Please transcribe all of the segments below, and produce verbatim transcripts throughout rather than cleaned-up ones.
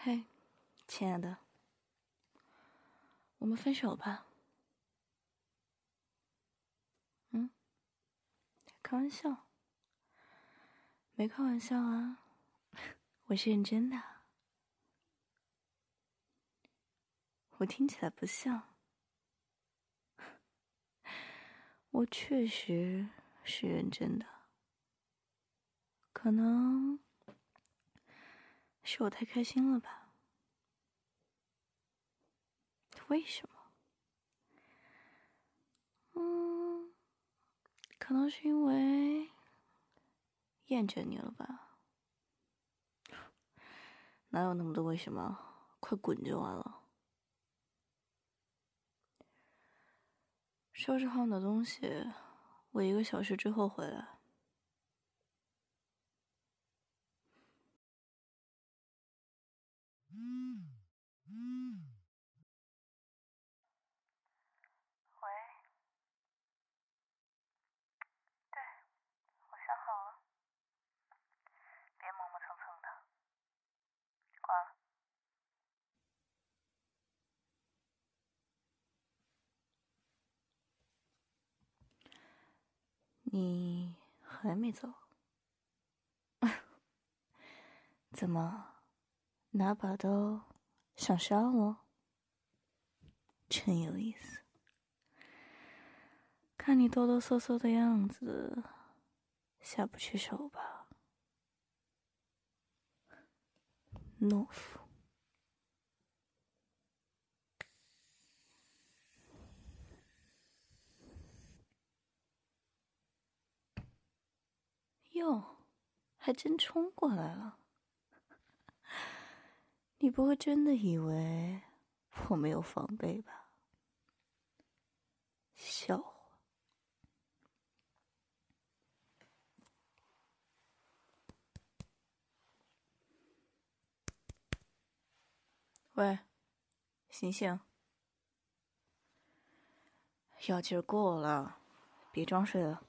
嘿，亲爱的，我们分手吧。嗯，开玩笑，没开玩笑啊，我是认真的。我听起来不像，我确实是认真的，可能是我太开心了吧？为什么？嗯，可能是因为厌倦你了吧？哪有那么多为什么？快滚就完了。收拾好你的东西，我一个小时之后回来。喂，对，我想好了，别磨磨蹭蹭的，挂了。你还没走？怎么，拿把刀想杀我？真有意思。看你哆哆嗦嗦的样子，下不去手吧？懦夫。哟，还真冲过来了。你不会真的以为我没有防备吧？笑话。喂，醒醒，药劲儿过了，别装睡了。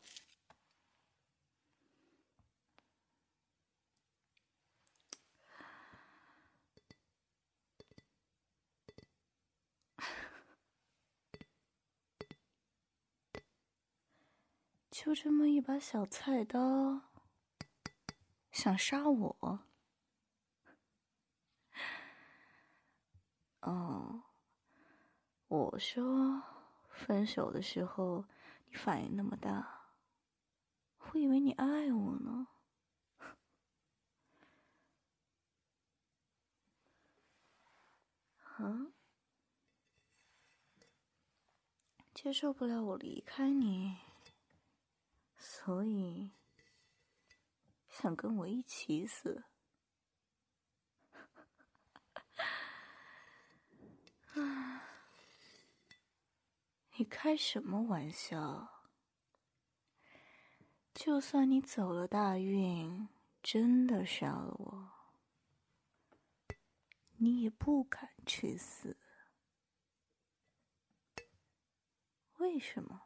就这么一把小菜刀，想杀我？哦，我说分手的时候你反应那么大，我以为你爱我呢。啊？接受不了我离开你，所以想跟我一起死。你开什么玩笑？就算你走了大运，真的杀了我，你也不敢去死。为什么？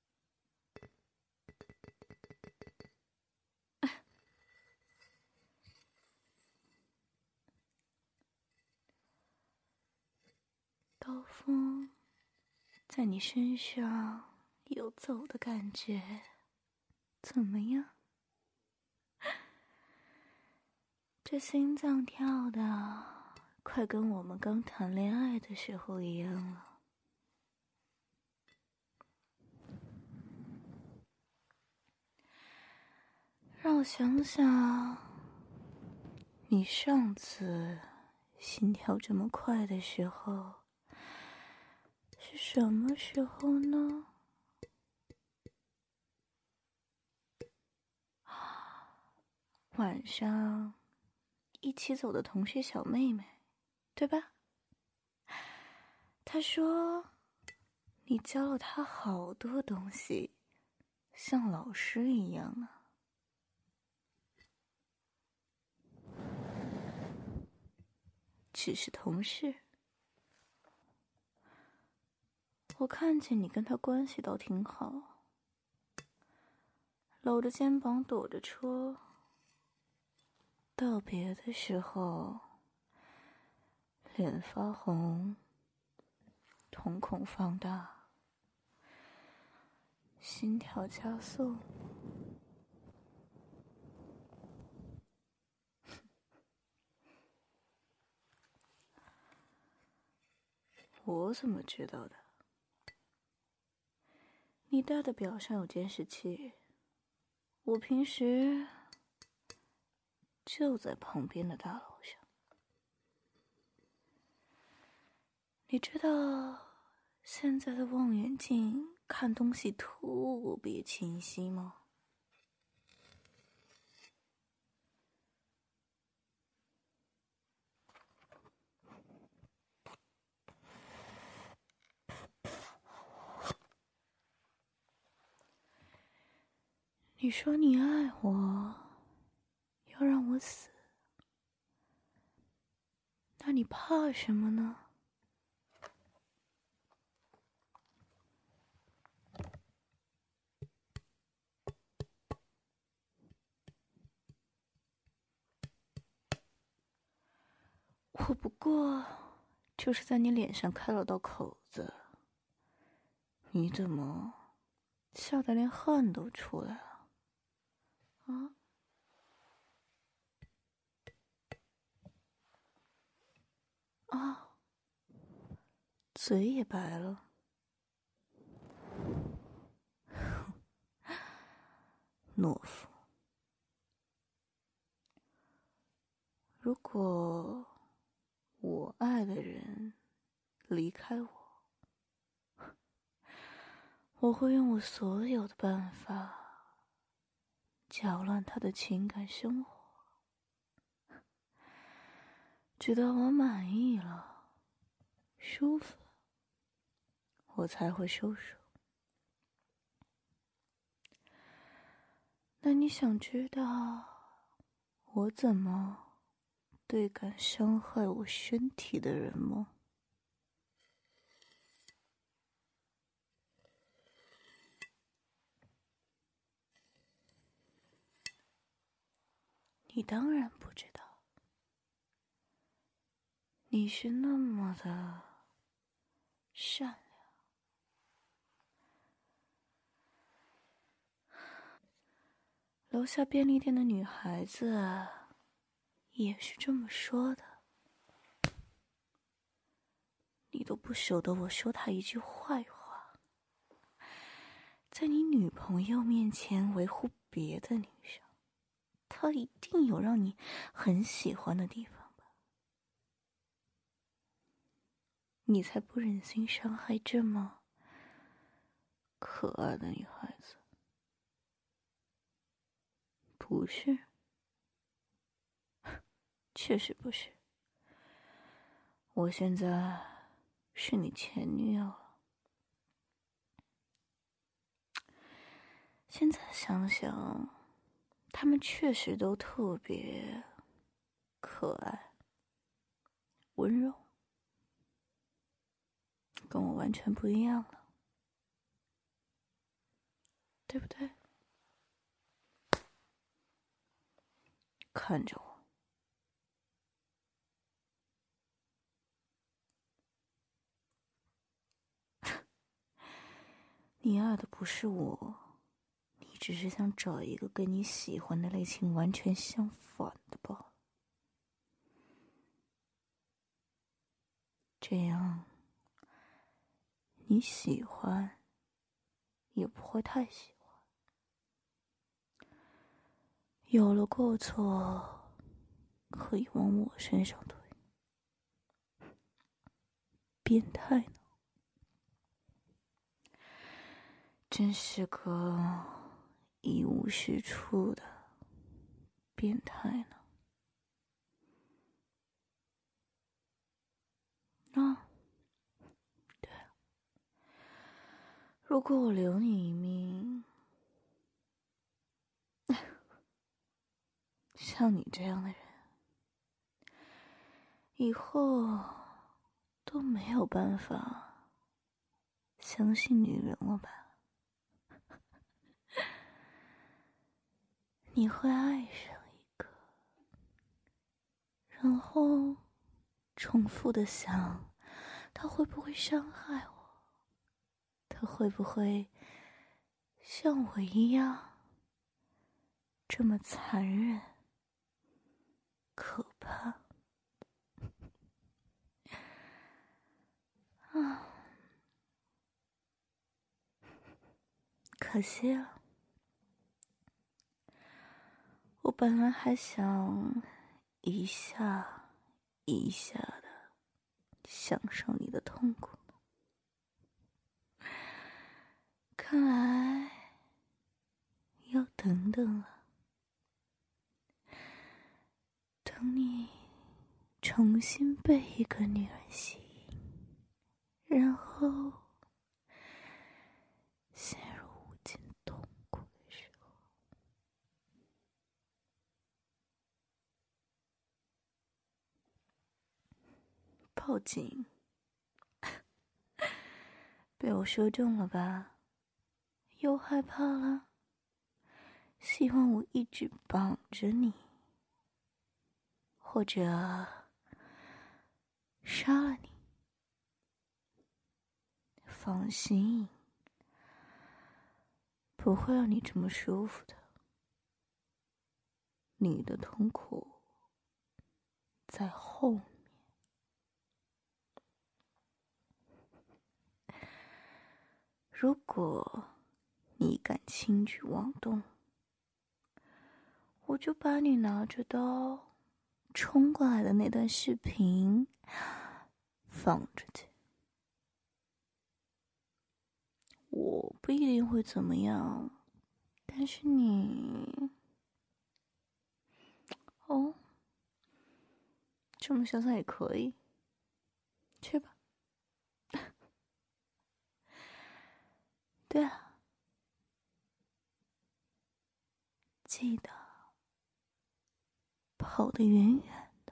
刀锋在你身上游走的感觉怎么样？这心脏跳的快跟我们刚谈恋爱的时候一样了。让我想想，你上次心跳这么快的时候是什么时候呢？晚上一起走的同学小妹妹，对吧？她说你教了她好多东西，像老师一样啊。只是同事。我看见你跟他关系倒挺好，搂着肩膀躲着车，道别的时候脸发红，瞳孔放大，心跳加速。我怎么知道的？你大的表上有监视器，我平时就在旁边的大楼上。你知道现在的望远镜看东西特别清晰吗？你说你爱我，要让我死，那你怕什么呢？我不过就是在你脸上开了道口子，你怎么吓得连汗都出来了？啊？啊，嘴也白了。懦夫，如果我爱的人离开我，我会用我所有的办法搅乱他的情感生活，直到我满意了，舒服了，我才会收手。那你想知道我怎么对敢伤害我身体的人吗？你当然不知道，你是那么的善良。楼下便利店的女孩子也是这么说的。你都不舍得我说她一句坏话，在你女朋友面前维护别的女生，她一定有让你很喜欢的地方吧？你才不忍心伤害这么可爱的女孩子，不是？确实不是。我现在是你前女友了。现在想想，他们确实都特别可爱、温柔，跟我完全不一样了，对不对？看着我。你爱的不是我，你只是想找一个跟你喜欢的类型完全相反的罢了。这样，你喜欢也不会太喜欢。有了过错，可以往我身上推。变态呢？真是个一无是处的变态呢。啊，对了，如果我留你一命，像你这样的人，以后都没有办法相信女人了吧？你会爱上一个，然后重复的想，他会不会伤害我？他会不会像我一样这么残忍、可怕？啊，可惜了，我本来还想一下一下的享受你的痛苦呢，看来要等等了。等你重新被一个女人吸引，然后陷入无尽痛苦的时候，报警。被我说中了吧？又害怕了？希望我一直绑着你，或者杀了你？放心，不会让你这么舒服的。你的痛苦在后面。如果你敢轻举妄动，我就把你拿着刀冲过来的那段视频放出去。我不一定会怎么样，但是你……哦，这么想想也可以，去吧。对啊，记得跑得远远的，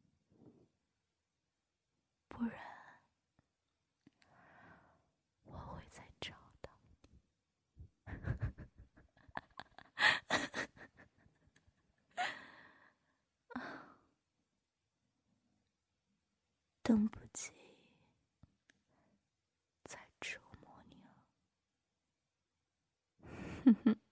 不然我会再找到你。等不及再折磨你了。哼哼。